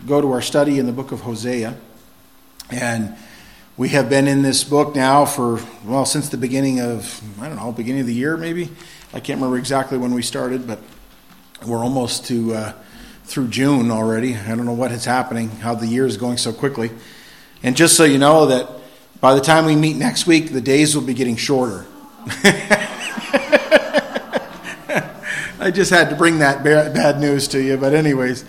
go to our study in the book of Hosea. And we have been in this book now since the beginning of the year maybe. I can't remember exactly when we started, but we're almost through June already. I don't know what is happening, how the year is going so quickly. And just so you know that by the time we meet next week, the days will be getting shorter. I just had to bring that bad news to you. But anyways,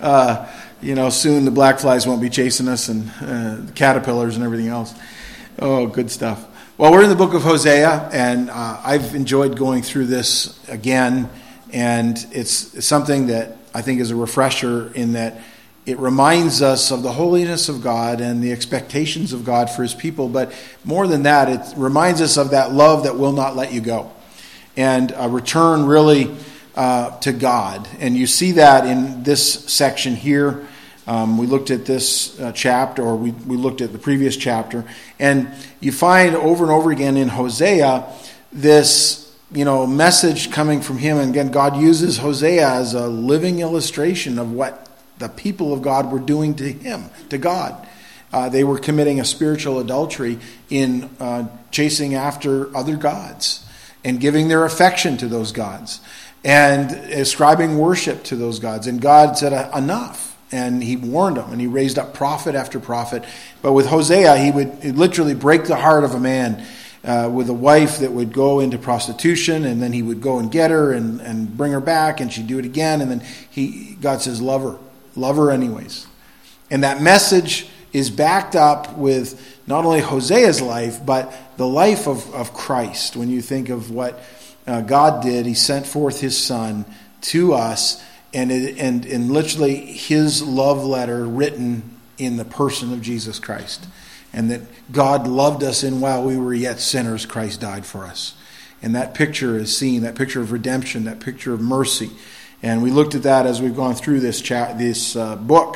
soon the black flies won't be chasing us and the caterpillars and everything else. Oh, good stuff. Well, we're in the book of Hosea, and I've enjoyed going through this again. And it's something that I think is a refresher in that it reminds us of the holiness of God and the expectations of God for his people. But more than that, it reminds us of that love that will not let you go. And a return really to God. And you see that in this section here. We looked at this chapter, or we looked at the previous chapter. And you find over and over again in Hosea this message coming from him. And again, God uses Hosea as a living illustration of what the people of God were doing to him, to God. They were committing a spiritual adultery in chasing after other gods and giving their affection to those gods and ascribing worship to those gods. And God said, enough. And he warned them, and he raised up prophet after prophet. But with Hosea, he would literally break the heart of a man with a wife that would go into prostitution, and then he would go and get her and bring her back, and she'd do it again. And then God says, love her anyways. And that message is backed up with not only Hosea's life, but the life of Christ. When you think of what God did, he sent forth his son to us, and literally his love letter written in the person of Jesus Christ. And that God loved us, and while we were yet sinners, Christ died for us. And that picture is seen, that picture of redemption, that picture of mercy. And we looked at that as we've gone through this book.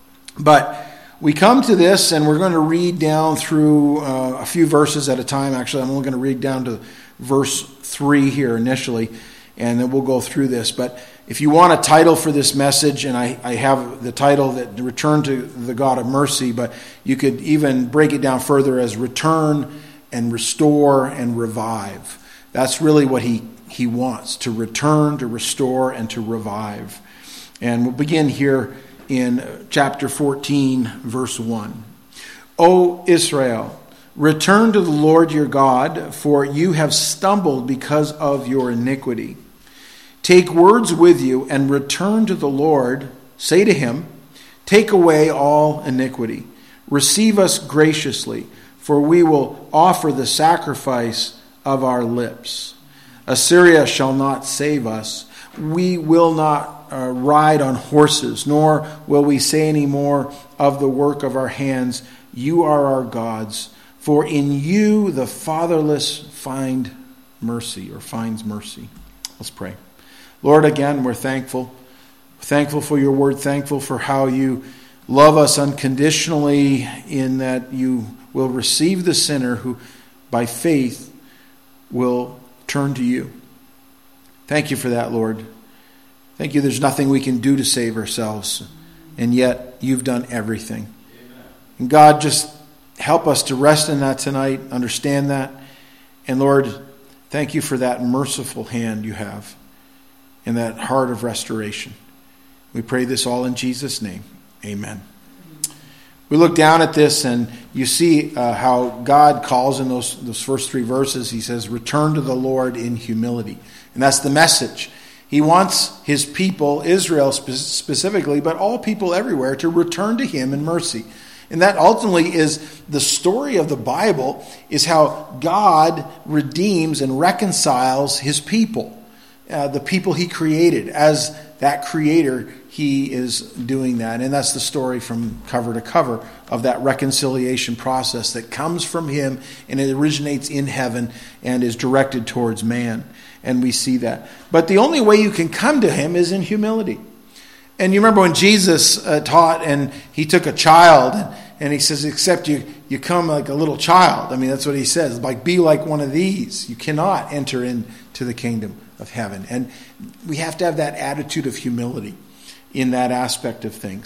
But we come to this, and we're going to read down through a few verses at a time. Actually, I'm only going to read down to verse 3 here initially, and then we'll go through this. But if you want a title for this message, and I have the title that Return to the God of Mercy, but you could even break it down further as Return and Restore and Revive. That's really what he wants, to return, to restore, and to revive. And we'll begin here in chapter 14, verse 1. O Israel, return to the Lord your God, for you have stumbled because of your iniquity. Take words with you and return to the Lord. Say to him, take away all iniquity. Receive us graciously, for we will offer the sacrifice of our lips. Assyria shall not save us. We will not ride on horses, nor will we say any more of the work of our hands. You are our gods, for in you the fatherless find mercy, or finds mercy. Let's pray. Lord, again, we're thankful. Thankful for your word. Thankful for how you love us unconditionally, in that you will receive the sinner who, by faith, will turn to you. Thank you for that, Lord. Thank you. There's nothing we can do to save ourselves, and yet you've done everything. Amen. And God, just help us to rest in that tonight, understand that. And Lord, thank you for that merciful hand you have and that heart of restoration. We pray this all in Jesus' name. Amen. We look down at this, and you see how God calls in those first 3 verses. He says, return to the Lord in humility. And that's the message. He wants his people, Israel specifically, but all people everywhere, to return to him in mercy. And that ultimately is the story of the Bible, is how God redeems and reconciles his people. The people he created. As that creator, he is doing that. And that's the story from cover to cover of that reconciliation process that comes from him, and it originates in heaven and is directed towards man. And we see that. But the only way you can come to him is in humility. And you remember when Jesus taught, and he took a child, and he says, except you come like a little child. I mean, that's what he says. Like, be like one of these. You cannot enter into the kingdom of heaven. And we have to have that attitude of humility in that aspect of things.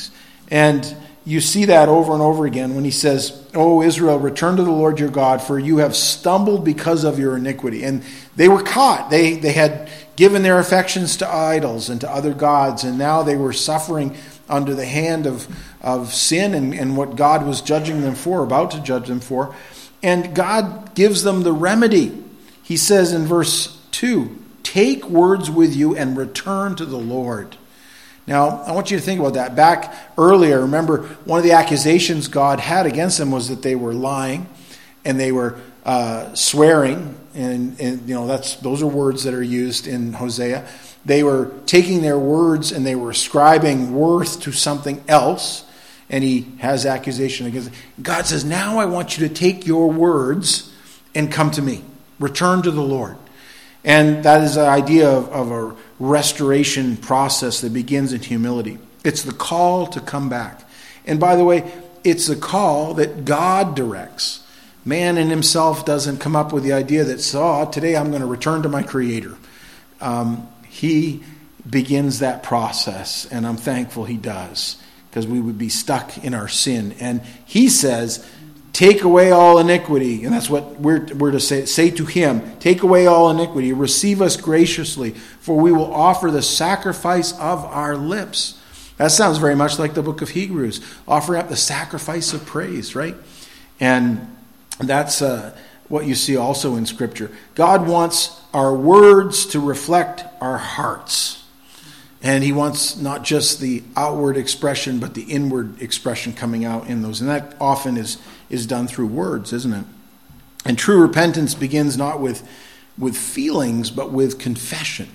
And you see that over and over again when he says, "O Israel, return to the Lord your God, for you have stumbled because of your iniquity." And they were caught. They had given their affections to idols and to other gods, and now they were suffering under the hand of sin and what God was judging them for, about to judge them for. And God gives them the remedy. He says in verse 2, "Take words with you and return to the Lord." Now, I want you to think about that. Back earlier, remember, one of the accusations God had against them was that they were lying and they were swearing. And those are words that are used in Hosea. They were taking their words and they were ascribing worth to something else. And he has accusation against them. God says, now I want you to take your words and come to me. Return to the Lord. And that is the idea of a restoration process that begins in humility. It's the call to come back. And by the way, it's a call that God directs. Man in himself doesn't come up with the idea that, today I'm going to return to my Creator. He begins that process, and I'm thankful he does, because we would be stuck in our sin. And he says, take away all iniquity. And that's what we're to say to him. Take away all iniquity. Receive us graciously, for we will offer the sacrifice of our lips. That sounds very much like the book of Hebrews. Offering up the sacrifice of praise, right? And that's what you see also in Scripture. God wants our words to reflect our hearts. And he wants not just the outward expression, but the inward expression coming out in those. And that often is done through words, isn't it? And true repentance begins not with feelings, but with confession.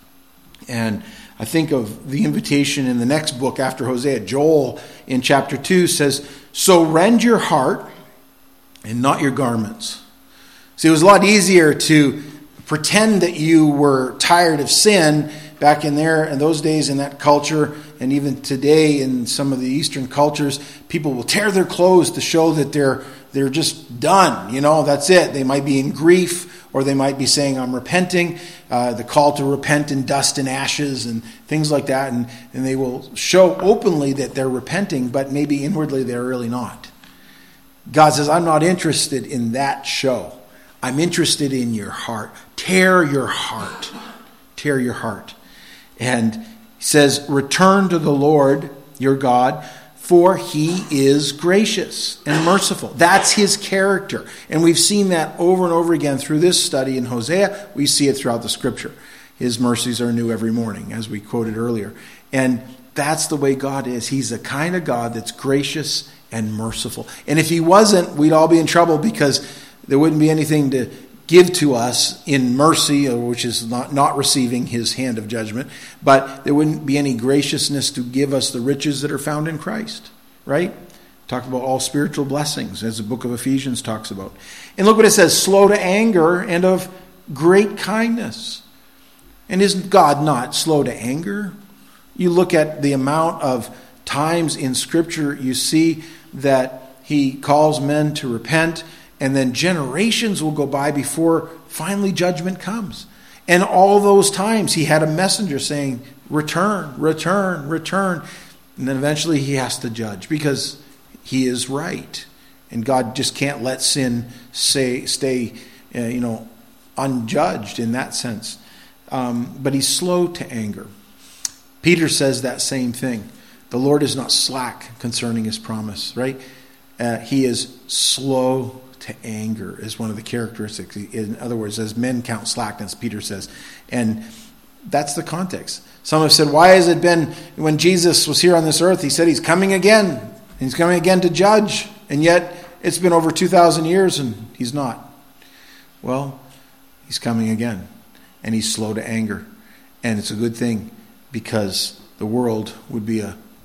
And I think of the invitation in the next book after Hosea. Joel in chapter 2 says, "So rend your heart and not your garments." See, it was a lot easier to pretend that you were tired of sin back in those days in that culture, and even today in some of the Eastern cultures. People will tear their clothes to show that they're just done. That's it. They might be in grief, or they might be saying, "I'm repenting." The call to repent in dust and ashes and things like that, and they will show openly that they're repenting, but maybe inwardly they're really not. God says, "I'm not interested in that show. I'm interested in your heart. Tear your heart. Tear your heart." And he says, "Return to the Lord your God, for he is gracious and merciful." That's his character. And we've seen that over and over again through this study in Hosea. We see it throughout the Scripture. His mercies are new every morning, as we quoted earlier. And that's the way God is. He's the kind of God that's gracious and merciful. And if he wasn't, we'd all be in trouble, because there wouldn't be anything to give to us in mercy, which is not receiving his hand of judgment, but there wouldn't be any graciousness to give us the riches that are found in Christ, right? Talked about all spiritual blessings, as the book of Ephesians talks about. And look what it says, slow to anger and of great kindness. And isn't God not slow to anger? You look at the amount of times in Scripture you see that he calls men to repent, and then generations will go by before finally judgment comes. And all those times he had a messenger saying, "Return, return, return." And then eventually he has to judge, because he is right. And God just can't let sin stay unjudged in that sense. But he's slow to anger. Peter says that same thing. The Lord is not slack concerning his promise, right? He is slow to anger is one of the characteristics. In other words, as men count slackness, Peter says. And that's the context. Some have said, why has it been, when Jesus was here on this earth, he said he's coming again. He's coming again to judge. And yet it's been over 2,000 years and he's not. Well, he's coming again. And he's slow to anger. And it's a good thing, because the world would be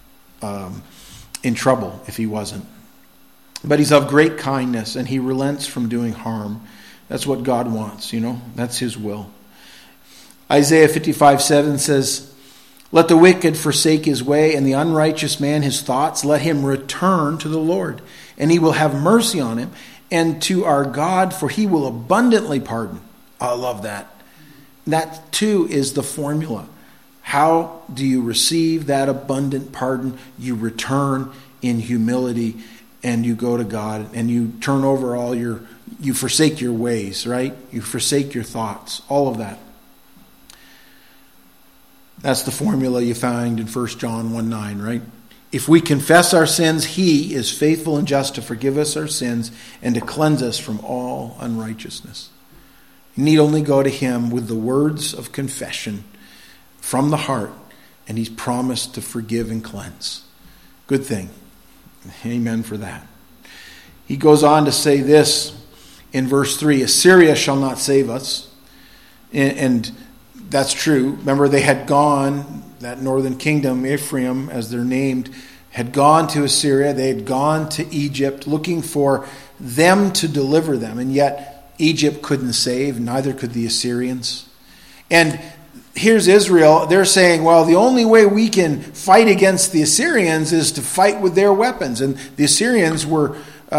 in trouble if he wasn't. But he's of great kindness, and he relents from doing harm. That's what God wants, That's his will. Isaiah 55:7 says, "Let the wicked forsake his way, and the unrighteous man his thoughts. Let him return to the Lord, and he will have mercy on him, and to our God, for he will abundantly pardon." I love that. That, too, is the formula. How do you receive that abundant pardon? You return in humility, and you go to God, and you turn over you forsake your ways, right? You forsake your thoughts, all of that. That's the formula you find in 1 John 1:9, right? If we confess our sins, he is faithful and just to forgive us our sins and to cleanse us from all unrighteousness. You need only go to him with the words of confession from the heart, and he's promised to forgive and cleanse. Good thing. Amen for that. He goes on to say this in verse 3, Assyria shall not save us. And that's true. Remember, they had gone, that northern kingdom, Ephraim, as they're named, had gone to Assyria. They had gone to Egypt looking for them to deliver them. And yet Egypt couldn't save, neither could the Assyrians. And here's Israel. They're saying, well, the only way we can fight against the Assyrians is to fight with their weapons. And the Assyrians were,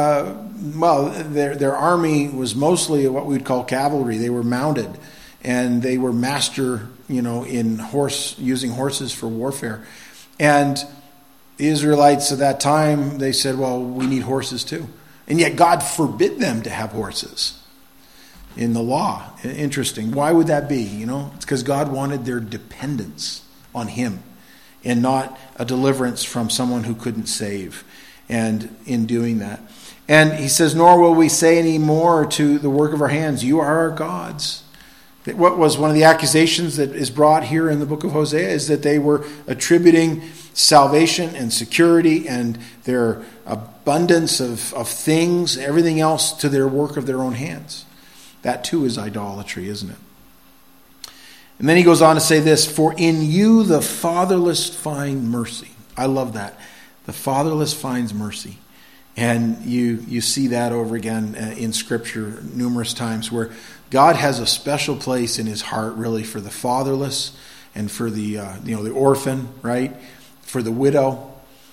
their army was mostly what we would call cavalry. They were mounted, and they were master, in using horses for warfare. And the Israelites at that time, they said, well, we need horses too. And yet God forbid them to have horses in the law. Interesting. Why would that be? It's because God wanted their dependence on him and not a deliverance from someone who couldn't save. And in doing that. And he says, nor will we say any more to the work of our hands, you are our gods. What was one of the accusations that is brought here in the book of Hosea is that they were attributing salvation and security and their abundance of things, everything else, to their work of their own hands. That too is idolatry, isn't it? And then he goes on to say this, for in you the fatherless find mercy. I love that. The fatherless finds mercy. And you see that over again in Scripture numerous times where God has a special place in his heart really for the fatherless and for the the orphan, right? For the widow.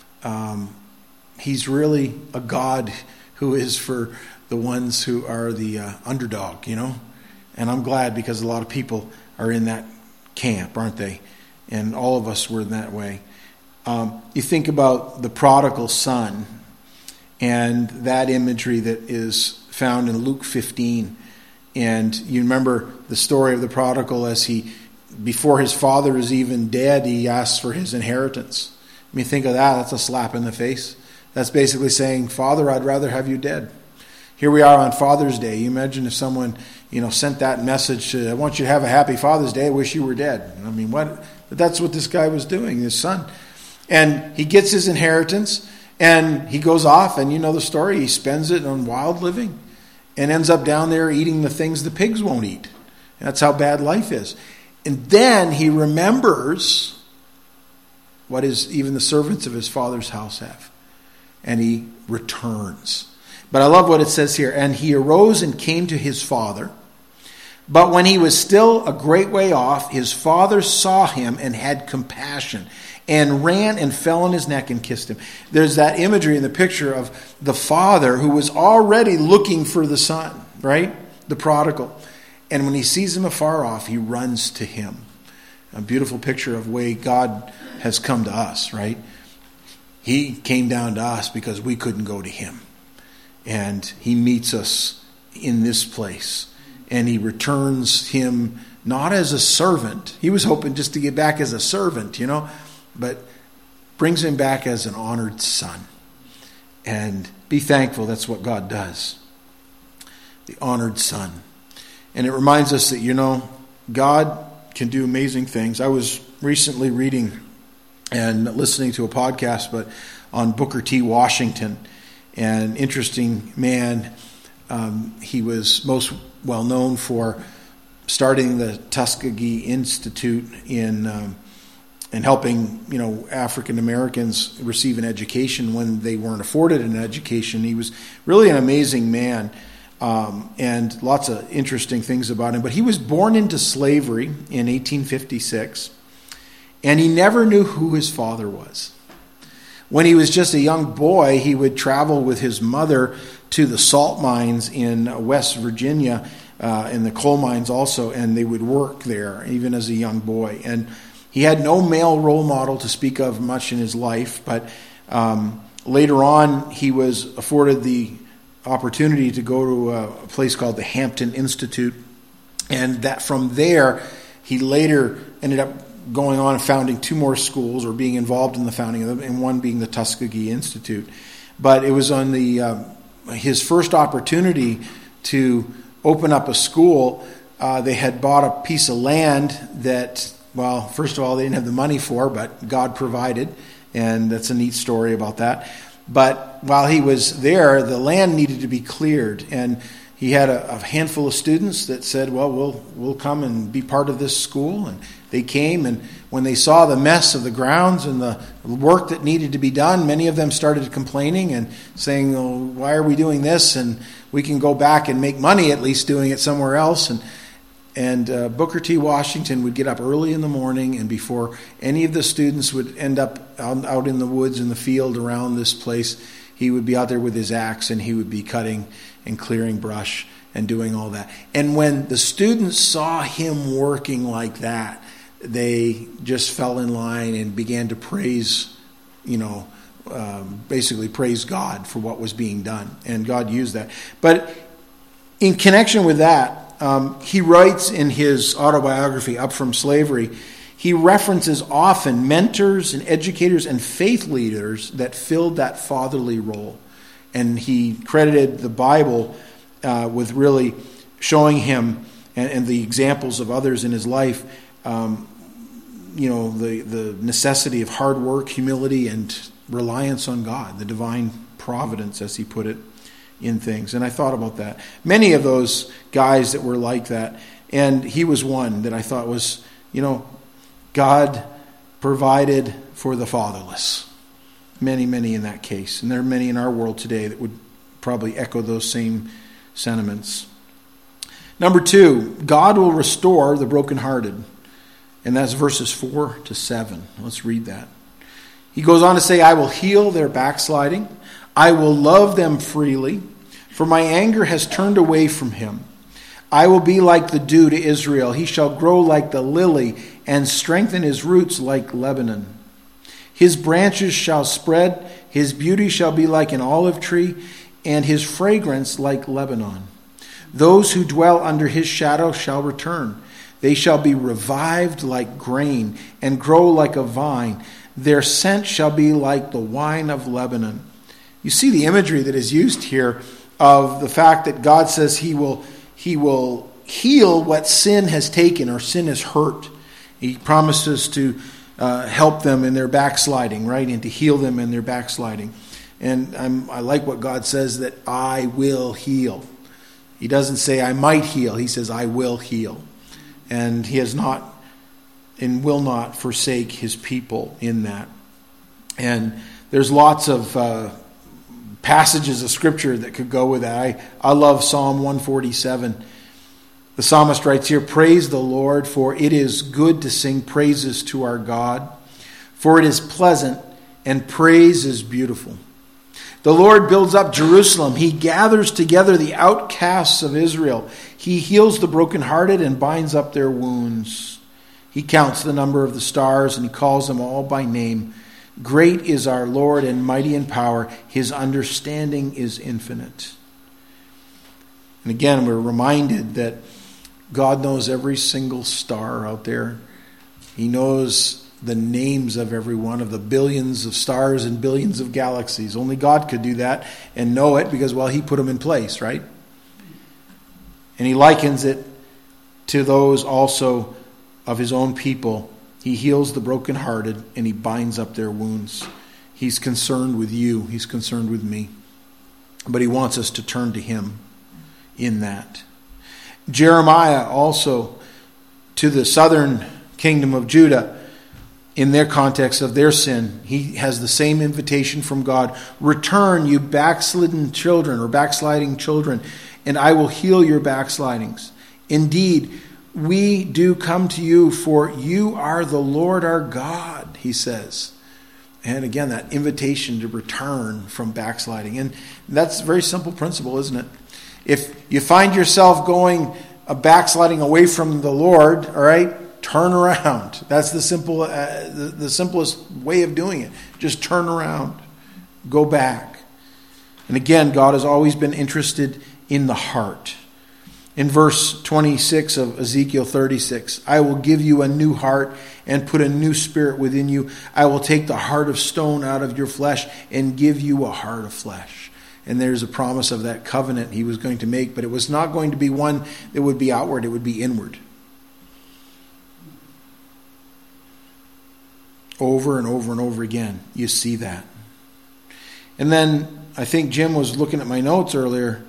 He's really a God who is for the ones who are the underdog, And I'm glad because a lot of people are in that camp, aren't they? And all of us were in that way. You think about the prodigal son and that imagery that is found in Luke 15. And you remember the story of the prodigal as before his father is even dead, he asks for his inheritance. I mean, think of that. That's a slap in the face. That's basically saying, Father, I'd rather have you dead. Here we are on Father's Day. You imagine if someone, sent that message, I want you to have a happy Father's Day. I wish you were dead. I mean, what? But that's what this guy was doing, his son. And he gets his inheritance, and he goes off, and you know the story. He spends it on wild living and ends up down there eating the things the pigs won't eat. And that's how bad life is. And then he remembers what even the servants of his father's house have. And he returns. But I love what it says here. And he arose and came to his father. But when he was still a great way off, his father saw him and had compassion and ran and fell on his neck and kissed him. There's that imagery in the picture of the father who was already looking for the son, right? The prodigal. And when he sees him afar off, he runs to him. A beautiful picture of the way God has come to us, right? He came down to us because we couldn't go to him. And he meets us in this place. And he returns him not as a servant. He was hoping just to get back as a servant, but brings him back as an honored son. And be thankful that's what God does. The honored son. And it reminds us that, God can do amazing things. I was recently reading and listening to a podcast, but on Booker T. Washington, an interesting man. He was most well known for starting the Tuskegee Institute in helping African Americans receive an education when they weren't afforded an education. He was really an amazing man, and lots of interesting things about him. But he was born into slavery in 1856, and he never knew who his father was. When he was just a young boy, he would travel with his mother to the salt mines in West Virginia, in the coal mines also, and they would work there even as a young boy. And He had no male role model to speak of much in his life, but later on he was afforded the opportunity to go to a place called the Hampton Institute, and that from there he later ended up going on and founding 2 more schools, or being involved in the founding of them, and one being the Tuskegee Institute. But it was on his first opportunity to open up a school. They had bought a piece of land that, well, first of all, they didn't have the money for, but God provided, and that's a neat story about that. But while he was there, the land needed to be cleared, and he had a handful of students that said, well, we'll come and be part of this school. And they came, and when they saw the mess of the grounds and the work that needed to be done, many of them started complaining and saying, oh, why are we doing this? And we can go back and make money at least doing it somewhere else. And Booker T. Washington would get up early in the morning, and before any of the students would end up out in the woods in the field around this place, he would be out there with his axe, and he would be cutting and clearing brush and doing all that. And when the students saw him working like that, they just fell in line and began to praise, basically praise God for what was being done. And God used that. But in connection with that, he writes in his autobiography, Up From Slavery, he references often mentors and educators and faith leaders that filled that fatherly role. And he credited the Bible with really showing him and the examples of others in his life, the necessity of hard work, humility, and reliance on God, the divine providence, as he put it, in things. And I thought about that. Many of those guys that were like that, and he was one that I thought was, God provided for the fatherless. Many, many in that case. And there are many in our world today that would probably echo those same sentiments. Number 2, God will restore the brokenhearted. And that's verses 4-7. Let's read that. He goes on to say, I will heal their backsliding. I will love them freely, for my anger has turned away from him. I will be like the dew to Israel. He shall grow like the lily and strengthen his roots like Lebanon. His branches shall spread. His beauty shall be like an olive tree, and his fragrance like Lebanon. Those who dwell under his shadow shall return. They shall be revived like grain and grow like a vine. Their scent shall be like the wine of Lebanon. You see the imagery that is used here of the fact that God says he will heal what sin has taken or sin has hurt. He promises to help them in their backsliding, right? And to heal them in their backsliding. And I like what God says, that I will heal. He doesn't say I might heal. He says I will heal. And he has not and will not forsake his people in that. And there's lots of passages of scripture that could go with that. I love Psalm 147. The psalmist writes here, praise the Lord, for it is good to sing praises to our God, for it is pleasant and praise is beautiful. The Lord builds up Jerusalem. He gathers together the outcasts of Israel. He heals the brokenhearted and binds up their wounds. He counts the number of the stars and he calls them all by name. Great is our Lord and mighty in power. His understanding is infinite. And again, we're reminded that God knows every single star out there. He knows the names of every one of the billions of stars and billions of galaxies. Only God could do that and know it because, well, he put them in place, right? And he likens it to those also of his own people. He heals the brokenhearted and he binds up their wounds. He's concerned with you. He's concerned with me. But he wants us to turn to him in that. Jeremiah also, to the southern kingdom of Judah, in their context of their sin, he has the same invitation from God. Return, you backslidden children or backsliding children, and I will heal your backslidings. Indeed, we do come to you, for you are the Lord our God, he says. And again, that invitation to return from backsliding. And that's a very simple principle, isn't it? If you find yourself going backsliding away from the Lord, all right, turn around. That's the simplest way of doing it. Just turn around. Go back. And again, God has always been interested in the heart. In verse 26 of Ezekiel 36, I will give you a new heart and put a new spirit within you. I will take the heart of stone out of your flesh and give you a heart of flesh. And there's a promise of that covenant he was going to make, but it was not going to be one that would be outward, it would be inward. Over and over and over again, you see that. And then I think Jim was looking at my notes earlier.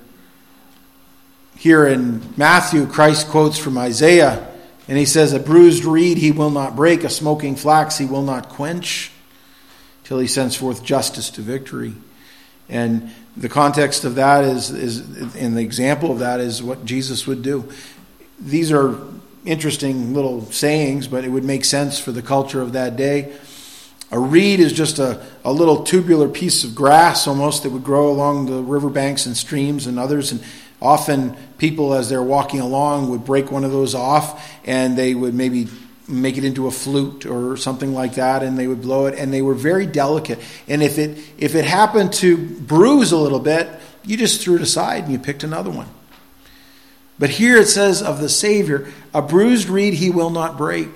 Here in Matthew, Christ quotes from Isaiah, and he says, a bruised reed he will not break, a smoking flax he will not quench, till he sends forth justice to victory. And the context of that is and the example of that is what Jesus would do. These are interesting little sayings, but it would make sense for the culture of that day. A reed is just a little tubular piece of grass almost that would grow along the riverbanks and streams and others. And often people, as they're walking along, would break one of those off, and they would maybe make it into a flute or something like that, and they would blow it, and they were very delicate. And if it happened to bruise a little bit, you just threw it aside and you picked another one. But here it says of the Savior, a bruised reed he will not break.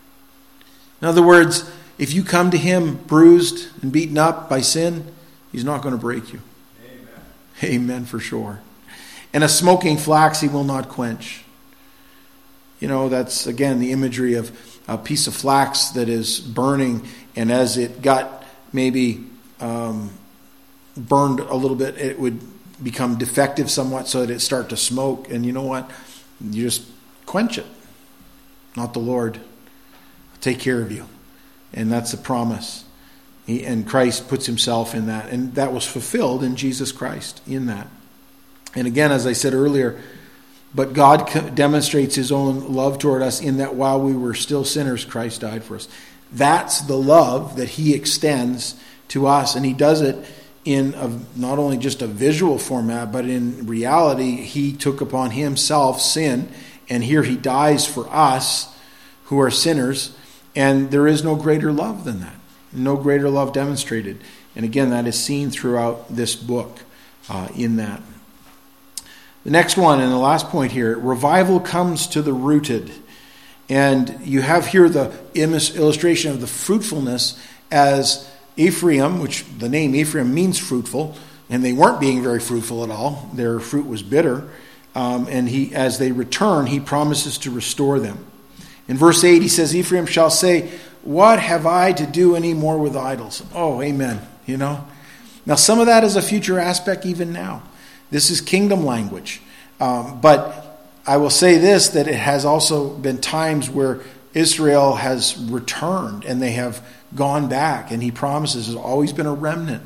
In other words, if you come to him bruised and beaten up by sin, he's not going to break you. Amen. Amen for sure. And a smoking flax he will not quench. You know, that's again the imagery of a piece of flax that is burning, and as it got maybe burned a little bit, it would become defective somewhat so that it start to smoke. And you know what? You just quench it. Not the Lord. I'll take care of you. And that's a promise. And Christ puts himself in that. And that was fulfilled in Jesus Christ in that. And again, as I said earlier, but God demonstrates his own love toward us in that while we were still sinners, Christ died for us. That's the love that he extends to us. And he does it in not only just a visual format, but in reality, he took upon himself sin. And here he dies for us who are sinners. And there is no greater love than that. No greater love demonstrated. And again, that is seen throughout this book in that. The next one and the last point here, revival comes to the rooted. And you have here the illustration of the fruitfulness as Ephraim, which the name Ephraim means fruitful, and they weren't being very fruitful at all. Their fruit was bitter. And he, as they return, he promises to restore them. In verse 8, he says, Ephraim shall say, what have I to do any more with idols? Oh, amen. You know. Now, some of that is a future aspect even now. This is kingdom language. But I will say this, that it has also been times where Israel has returned and they have gone back. And he promises there's always been a remnant.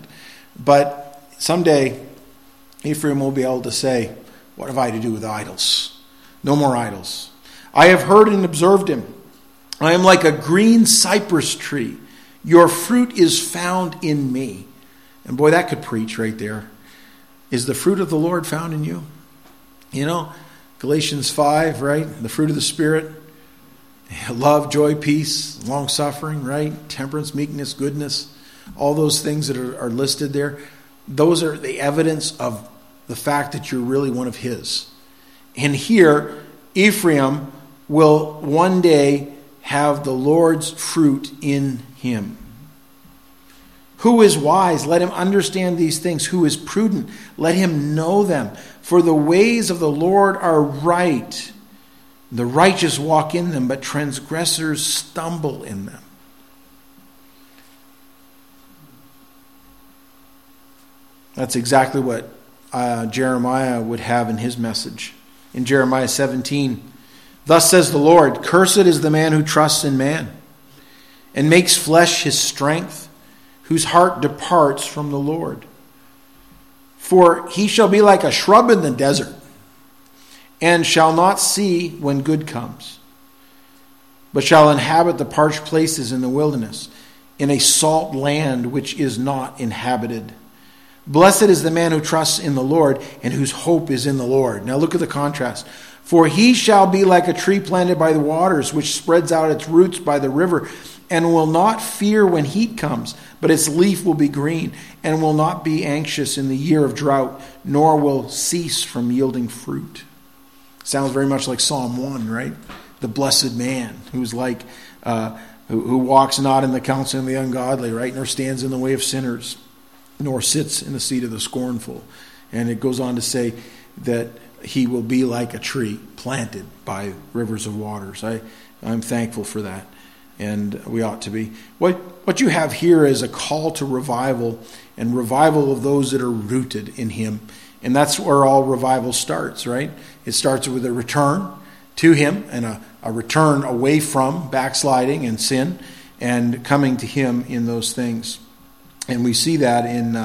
But someday, Ephraim will be able to say, what have I to do with idols? No more idols. I have heard and observed him. I am like a green cypress tree. Your fruit is found in me. And boy, that could preach right there. Is the fruit of the Lord found in you? You know, Galatians 5, right? The fruit of the Spirit. Love, joy, peace, long-suffering, right? Temperance, meekness, goodness. All those things that are listed there. Those are the evidence of the fact that you're really one of his. And here, Ephraim will one day have the Lord's fruit in him. Who is wise? Let him understand these things. Who is prudent? Let him know them. For the ways of the Lord are right. The righteous walk in them, but transgressors stumble in them. That's exactly what Jeremiah would have in his message. In Jeremiah 17, thus says the Lord, cursed is the man who trusts in man and makes flesh his strength, whose heart departs from the Lord. For he shall be like a shrub in the desert, and shall not see when good comes, but shall inhabit the parched places in the wilderness, in a salt land which is not inhabited. Blessed is the man who trusts in the Lord and whose hope is in the Lord. Now look at the contrast. For he shall be like a tree planted by the waters, which spreads out its roots by the river, and will not fear when heat comes, but its leaf will be green, and will not be anxious in the year of drought, nor will cease from yielding fruit. Sounds very much like Psalm 1, right? The blessed man who's like, who walks not in the counsel of the ungodly, right? Nor stands in the way of sinners, nor sits in the seat of the scornful. And it goes on to say that he will be like a tree planted by rivers of waters. I'm thankful for that, and we ought to be. What you have here is a call to revival, and revival of those that are rooted in him. And that's where all revival starts, right? It starts with a return to him and a return away from backsliding and sin and coming to him in those things. And we see that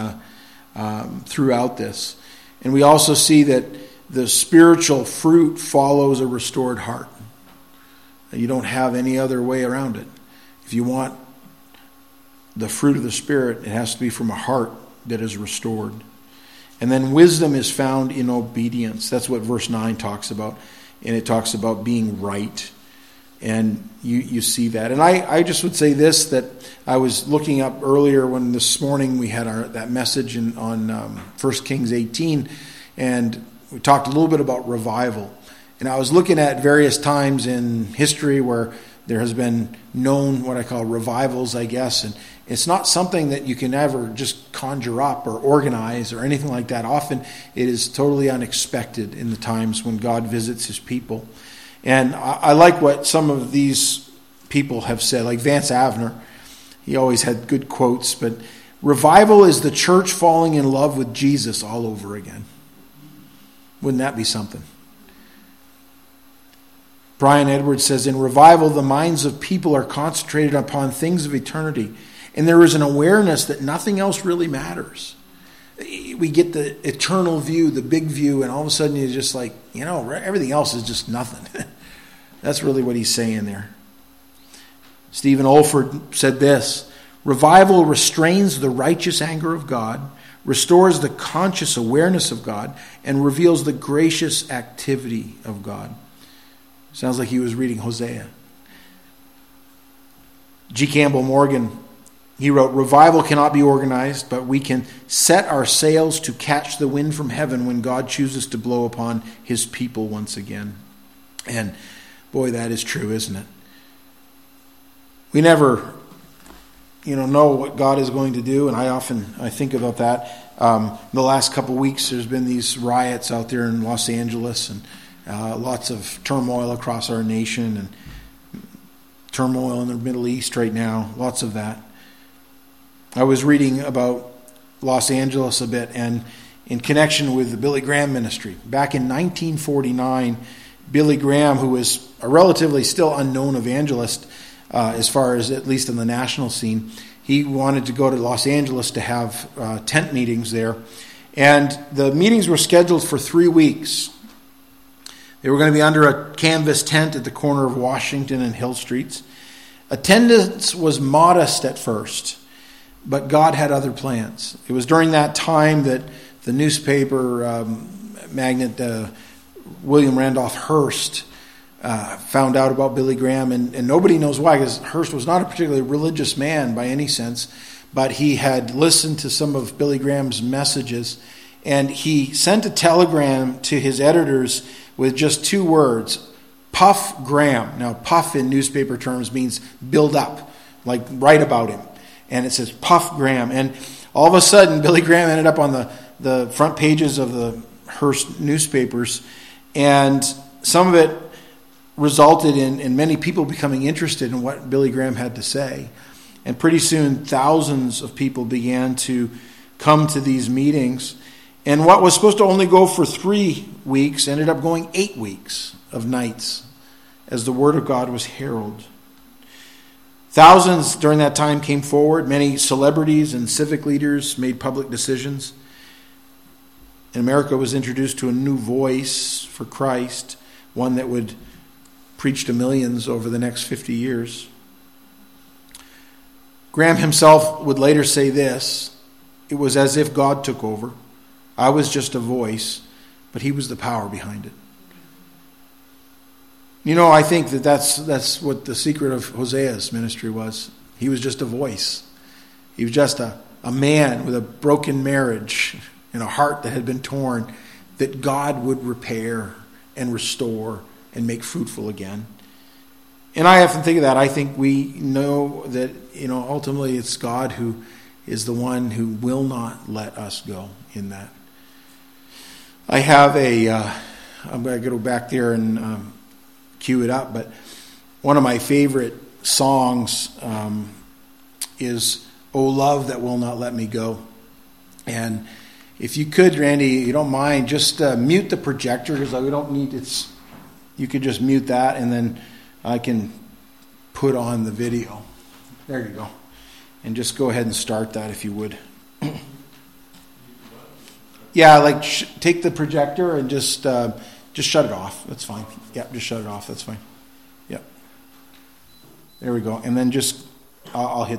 in throughout this. And we also see that the spiritual fruit follows a restored heart. You don't have any other way around it. If you want the fruit of the Spirit, it has to be from a heart that is restored. And then wisdom is found in obedience. That's what verse 9 talks about. And it talks about being right. And you see that. And I just would say this, that I was looking up earlier when this morning we had that message on 1 Kings 18. And we talked a little bit about revival. And I was looking at various times in history where there has been known what I call revivals, I guess. And it's not something that you can ever just conjure up or organize or anything like that. Often it is totally unexpected in the times when God visits his people. And I like what some of these people have said, like Vance Avner. He always had good quotes, but revival is the church falling in love with Jesus all over again. Wouldn't that be something? Brian Edwards says, in revival, the minds of people are concentrated upon things of eternity, and there is an awareness that nothing else really matters. We get the eternal view, the big view, and all of a sudden you're just like, everything else is just nothing. That's really what he's saying there. Stephen Olford said this, revival restrains the righteous anger of God, restores the conscious awareness of God, and reveals the gracious activity of God. Sounds like he was reading Hosea. G. Campbell Morgan, he wrote, revival cannot be organized, but we can set our sails to catch the wind from heaven when God chooses to blow upon his people once again. And boy, that is true, isn't it? We never, know what God is going to do, and I think about that. The last couple of weeks, there's been these riots out there in Los Angeles, and lots of turmoil across our nation, and turmoil in the Middle East right now, lots of that. I was reading about Los Angeles a bit, and in connection with the Billy Graham ministry. Back in 1949, Billy Graham, who was a relatively still unknown evangelist, as far as at least in the national scene, he wanted to go to Los Angeles to have tent meetings there. And the meetings were scheduled for 3 weeks. They were going to be under a canvas tent at the corner of Washington and Hill Streets. Attendance was modest at first, but God had other plans. It was during that time that the newspaper magnate William Randolph Hearst found out about Billy Graham, and nobody knows why, because Hearst was not a particularly religious man by any sense, but he had listened to some of Billy Graham's messages, and he sent a telegram to his editors with just 2 words, Puff Graham. Now, puff in newspaper terms means build up, like write about him. And it says Puff Graham. And all of a sudden, Billy Graham ended up on the front pages of the Hearst newspapers. And some of it resulted in many people becoming interested in what Billy Graham had to say. And pretty soon, thousands of people began to come to these meetings. And what was supposed to only go for 3 weeks ended up going 8 weeks of nights as the word of God was heralded. Thousands during that time came forward. Many celebrities and civic leaders made public decisions. And America was introduced to a new voice for Christ, one that would preach to millions over the next 50 years. Graham himself would later say this, it was as if God took over. I was just a voice, but he was the power behind it. I think that's what the secret of Hosea's ministry was. He was just a voice. He was just a man with a broken marriage and a heart that had been torn, that God would repair and restore and make fruitful again. And I often think of that. I think we know that, ultimately it's God who is the one who will not let us go in that. I have I'm going to go back there and cue it up, but one of my favorite songs is "O Love That Will Not Let Me Go." And if you could, Randy, you don't mind, just mute the projector, because we don't need it. You could just mute that, and then I can put on the video. There you go. And just go ahead and start that if you would. Yeah, take the projector and just shut it off. That's fine. Yeah, just shut it off. That's fine. Yep. There we go. And then I'll hit